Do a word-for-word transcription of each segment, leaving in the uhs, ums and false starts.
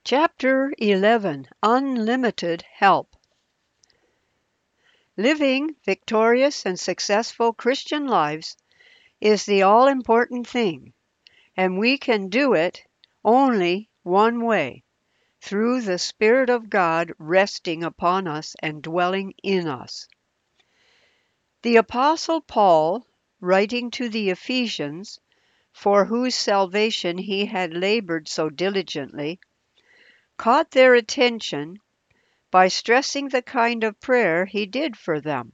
Chapter eleven. Unlimited Help. Living victorious and successful Christian lives is the all-important thing, and we can do it only one way, through the Spirit of God resting upon us and dwelling in us. The Apostle Paul, writing to the Ephesians, for whose salvation he had labored so diligently, caught their attention by stressing the kind of prayer he did for them.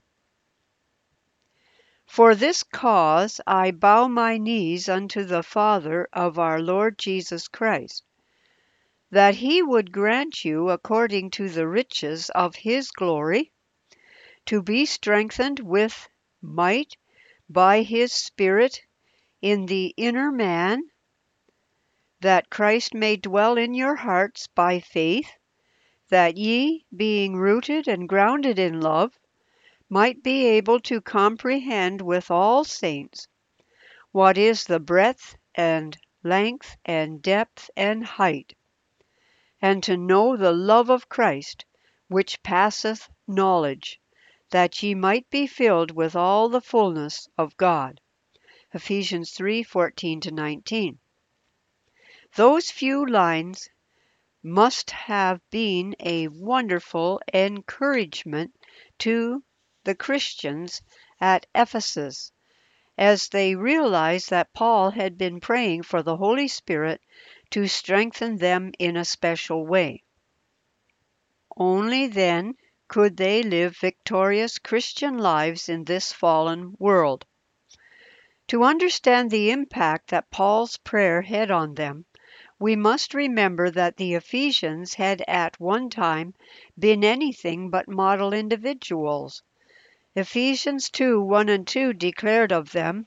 For this cause I bow my knees unto the Father of our Lord Jesus Christ, that he would grant you, according to the riches of his glory, to be strengthened with might by his Spirit in the inner man, that Christ may dwell in your hearts by faith, that ye, being rooted and grounded in love, might be able to comprehend with all saints what is the breadth and length and depth and height, and to know the love of Christ, which passeth knowledge, that ye might be filled with all the fullness of God. Ephesians three fourteen to nineteen. Those few lines must have been a wonderful encouragement to the Christians at Ephesus, as they realized that Paul had been praying for the Holy Spirit to strengthen them in a special way. Only then could they live victorious Christian lives in this fallen world. To understand the impact that Paul's prayer had on them, we must remember that the Ephesians had at one time been anything but model individuals. Ephesians two one and two declared of them,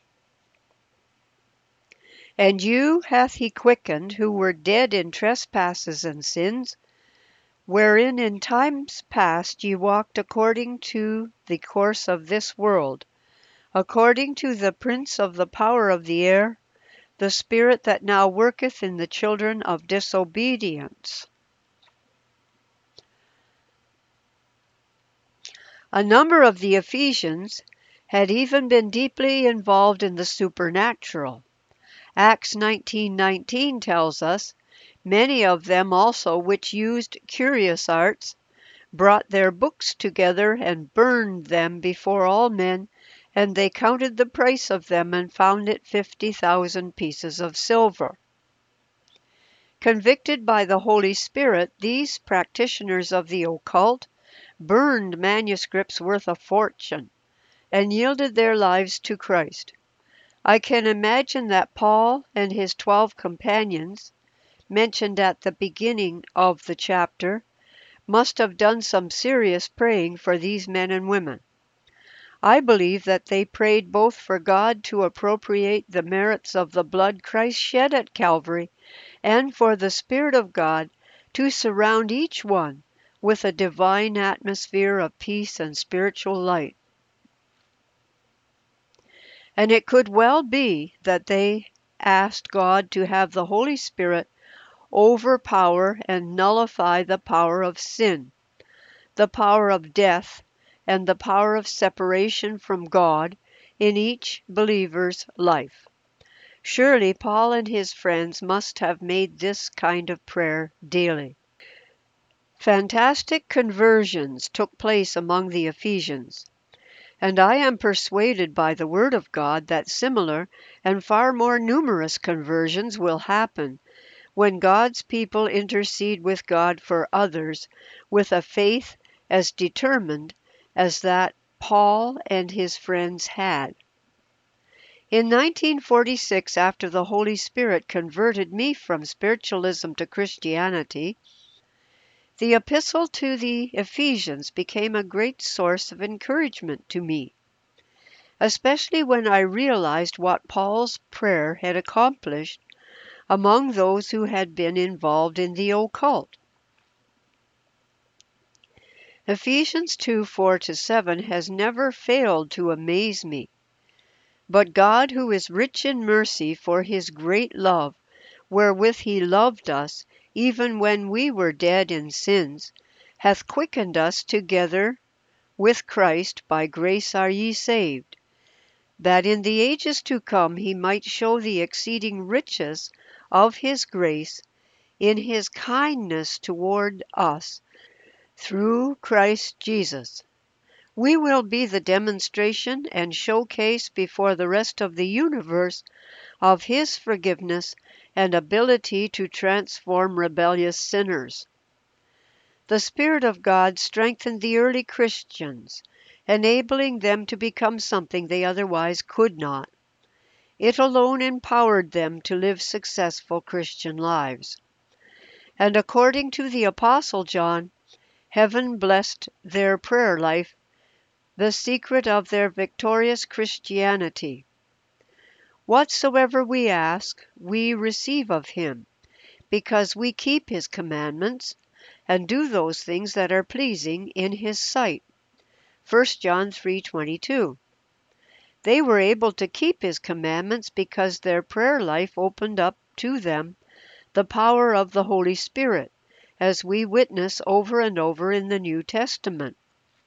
"And you hath he quickened, who were dead in trespasses and sins, wherein in times past ye walked according to the course of this world, according to the prince of the power of the air, the spirit that now worketh in the children of disobedience." A number of the Ephesians had even been deeply involved in the supernatural. Acts nineteen nineteen tells us, "Many of them also which used curious arts brought their books together and burned them before all men, and they counted the price of them and found it fifty thousand pieces of silver." Convicted by the Holy Spirit, these practitioners of the occult burned manuscripts worth a fortune and yielded their lives to Christ. I can imagine that Paul and his twelve companions, mentioned at the beginning of the chapter, must have done some serious praying for these men and women. I believe that they prayed both for God to appropriate the merits of the blood Christ shed at Calvary, and for the Spirit of God to surround each one with a divine atmosphere of peace and spiritual light. And it could well be that they asked God to have the Holy Spirit overpower and nullify the power of sin, the power of death, and the power of separation from God in each believer's life. Surely Paul and his friends must have made this kind of prayer daily. Fantastic conversions took place among the Ephesians, and I am persuaded by the Word of God that similar and far more numerous conversions will happen when God's people intercede with God for others with a faith as determined as that Paul and his friends had. In nineteen forty-six, after the Holy Spirit converted me from spiritualism to Christianity, the epistle to the Ephesians became a great source of encouragement to me, especially when I realized what Paul's prayer had accomplished among those who had been involved in the occult. Ephesians two four to seven has never failed to amaze me. "But God, who is rich in mercy, for his great love, wherewith he loved us, even when we were dead in sins, hath quickened us together with Christ. By grace are ye saved, that in the ages to come he might show the exceeding riches of his grace in his kindness toward us through Christ Jesus. We will be the demonstration and showcase before the rest of the universe of his forgiveness and ability to transform rebellious sinners. The Spirit of God strengthened the early Christians, enabling them to become something they otherwise could not. It alone empowered them to live successful Christian lives. And according to the Apostle John, heaven blessed their prayer life, the secret of their victorious Christianity. Whatsoever we ask, we receive of him, because we keep his commandments, and do those things that are pleasing in his sight. First John three twenty-two. They were able to keep his commandments because their prayer life opened up to them the power of the Holy Spirit, as we witness over and over in the New Testament.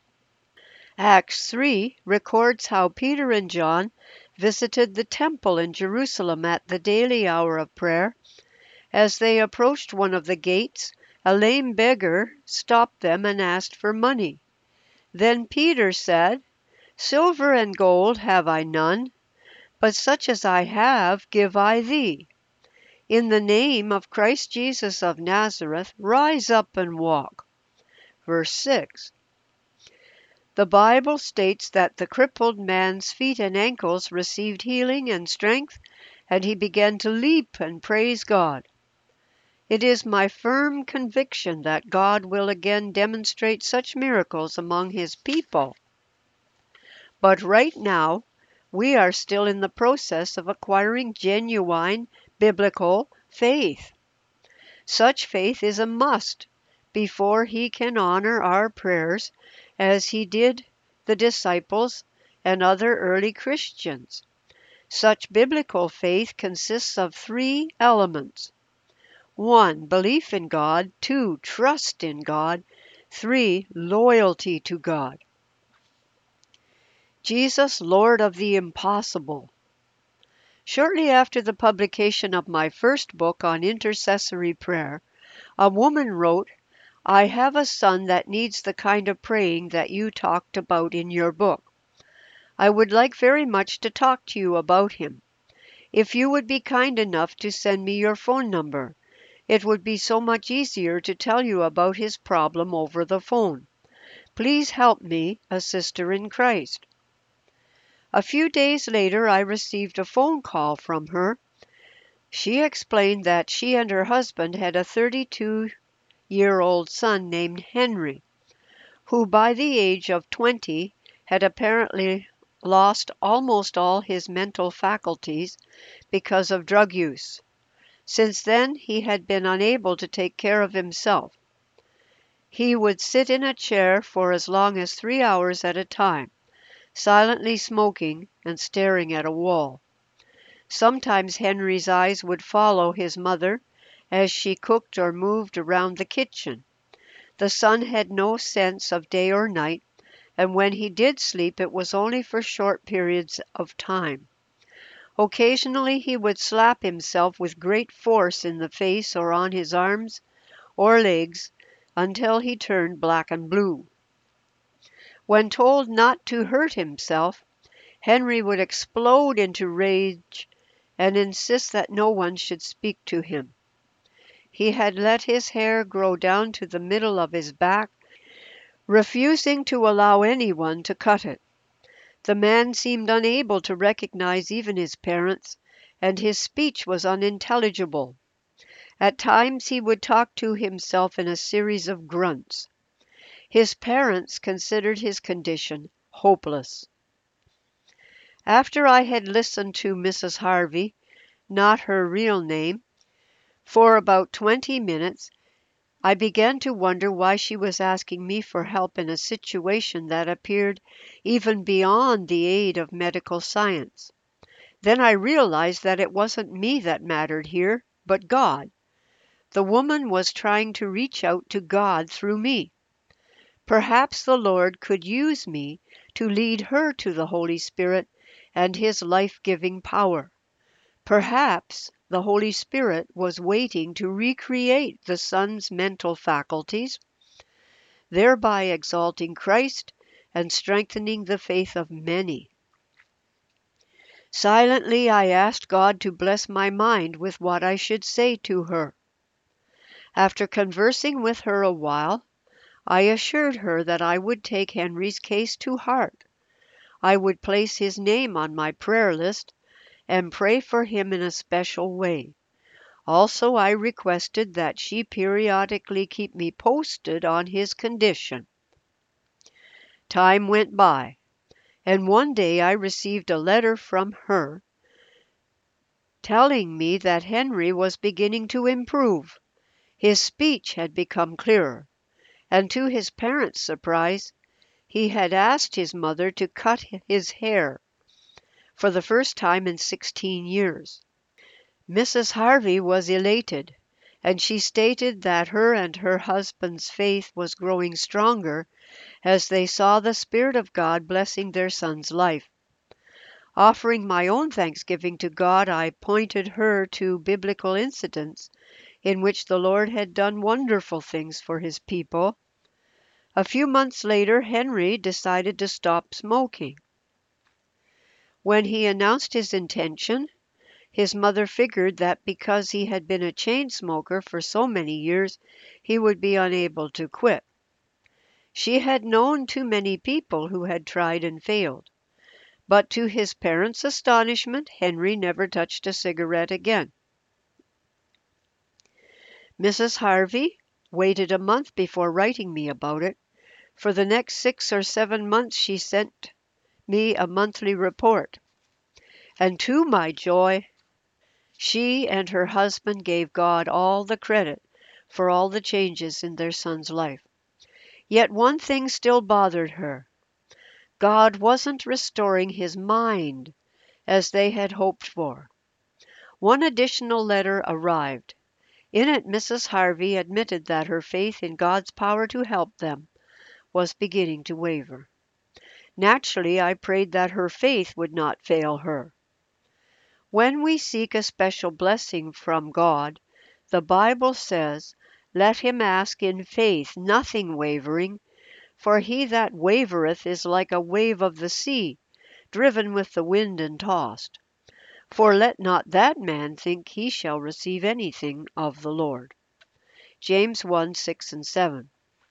Acts three records how Peter and John visited the temple in Jerusalem at the daily hour of prayer. As they approached one of the gates, a lame beggar stopped them and asked for money. Then Peter said, "Silver and gold have I none, but such as I have give I thee. In the name of Christ Jesus of Nazareth, rise up and walk." Verse six. The Bible states that the crippled man's feet and ankles received healing and strength, and he began to leap and praise God. It is my firm conviction that God will again demonstrate such miracles among his people. But right now, we are still in the process of acquiring genuine biblical faith. Such faith is a must before he can honor our prayers as he did the disciples and other early Christians. Such biblical faith consists of three elements. One, belief in God. Two, trust in God. Three, loyalty to God. Jesus, Lord of the impossible. Shortly after the publication of my first book on intercessory prayer, a woman wrote, "I have a son that needs the kind of praying that you talked about in your book. I would like very much to talk to you about him. If you would be kind enough to send me your phone number, it would be so much easier to tell you about his problem over the phone. Please help me, a sister in Christ." A few days later I received a phone call from her. She explained that she and her husband had a thirty-two-year-old son named Henry, who by the age of twenty had apparently lost almost all his mental faculties because of drug use. Since then, he had been unable to take care of himself. He would sit in a chair for as long as three hours at a time, silently smoking and staring at a wall. Sometimes Henry's eyes would follow his mother as she cooked or moved around the kitchen. The son had no sense of day or night, and when he did sleep it was only for short periods of time. Occasionally he would slap himself with great force in the face or on his arms or legs until he turned black and blue. When told not to hurt himself, Henry would explode into rage and insist that no one should speak to him. He had let his hair grow down to the middle of his back, refusing to allow anyone to cut it. The man seemed unable to recognize even his parents, and his speech was unintelligible. At times he would talk to himself in a series of grunts. His parents considered his condition hopeless. After I had listened to Missus Harvey, not her real name, for about twenty minutes, I began to wonder why she was asking me for help in a situation that appeared even beyond the aid of medical science. Then I realized that it wasn't me that mattered here, but God. The woman was trying to reach out to God through me. Perhaps the Lord could use me to lead her to the Holy Spirit and His life-giving power. Perhaps the Holy Spirit was waiting to recreate the son's mental faculties, thereby exalting Christ and strengthening the faith of many. Silently I asked God to bless my mind with what I should say to her. After conversing with her a while, I assured her that I would take Henry's case to heart. I would place his name on my prayer list and pray for him in a special way. Also, I requested that she periodically keep me posted on his condition. Time went by, and one day I received a letter from her telling me that Henry was beginning to improve. His speech had become clearer, and to his parents' surprise, he had asked his mother to cut his hair for the first time in sixteen years. Missus Harvey was elated, and she stated that her and her husband's faith was growing stronger as they saw the Spirit of God blessing their son's life. Offering my own thanksgiving to God, I pointed her to biblical incidents in which the Lord had done wonderful things for His people. A few months later, Henry decided to stop smoking. When he announced his intention, his mother figured that because he had been a chain smoker for so many years, he would be unable to quit. She had known too many people who had tried and failed. But to his parents' astonishment, Henry never touched a cigarette again. Missus Harvey waited a month before writing me about it. For the next six or seven months she sent me a monthly report. And to my joy, she and her husband gave God all the credit for all the changes in their son's life. Yet one thing still bothered her. God wasn't restoring his mind as they had hoped for. One additional letter arrived. In it, Missus Harvey admitted that her faith in God's power to help them was beginning to waver. Naturally, I prayed that her faith would not fail her. When we seek a special blessing from God, the Bible says, "Let him ask in faith, nothing wavering, for he that wavereth is like a wave of the sea, driven with the wind and tossed. For let not that man think he shall receive anything of the Lord." James one, six and seven.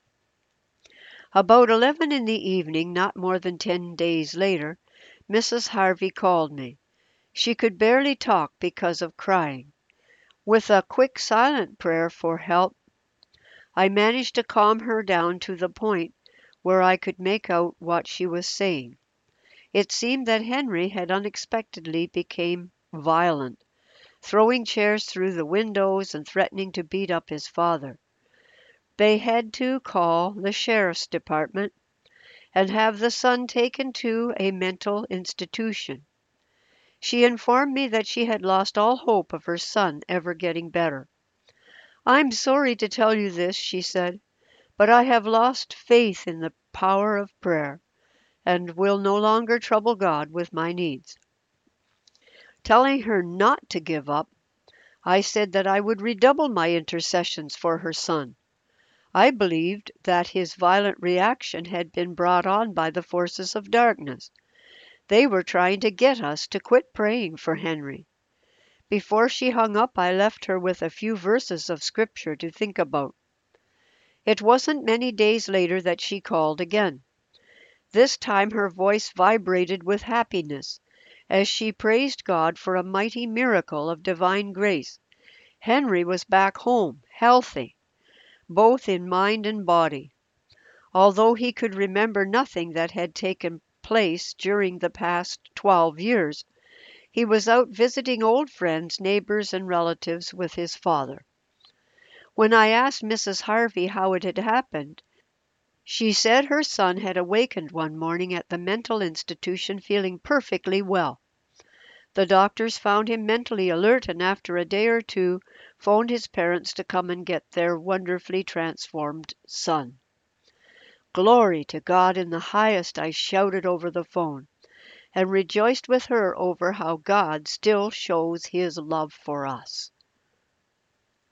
About eleven in the evening, not more than ten days later, Missus Harvey called me. She could barely talk because of crying. With a quick silent prayer for help, I managed to calm her down to the point where I could make out what she was saying. It seemed that Henry had unexpectedly become violent, throwing chairs through the windows and threatening to beat up his father. They had to call the sheriff's department and have the son taken to a mental institution. She informed me that she had lost all hope of her son ever getting better. "I'm sorry to tell you this," she said, "but I have lost faith in the power of prayer and will no longer trouble God with my needs." Telling her not to give up, I said that I would redouble my intercessions for her son. I believed that his violent reaction had been brought on by the forces of darkness. They were trying to get us to quit praying for Henry. Before she hung up, I left her with a few verses of Scripture to think about. It wasn't many days later that she called again. This time her voice vibrated with happiness as she praised God for a mighty miracle of divine grace. Henry was back home, healthy, both in mind and body. Although he could remember nothing that had taken place during the past twelve years, he was out visiting old friends, neighbors, and relatives with his father. When I asked Missus Harvey how it had happened, she said her son had awakened one morning at the mental institution feeling perfectly well. The doctors found him mentally alert, and after a day or two phoned his parents to come and get their wonderfully transformed son. "Glory to God in the highest," I shouted over the phone, and rejoiced with her over how God still shows his love for us.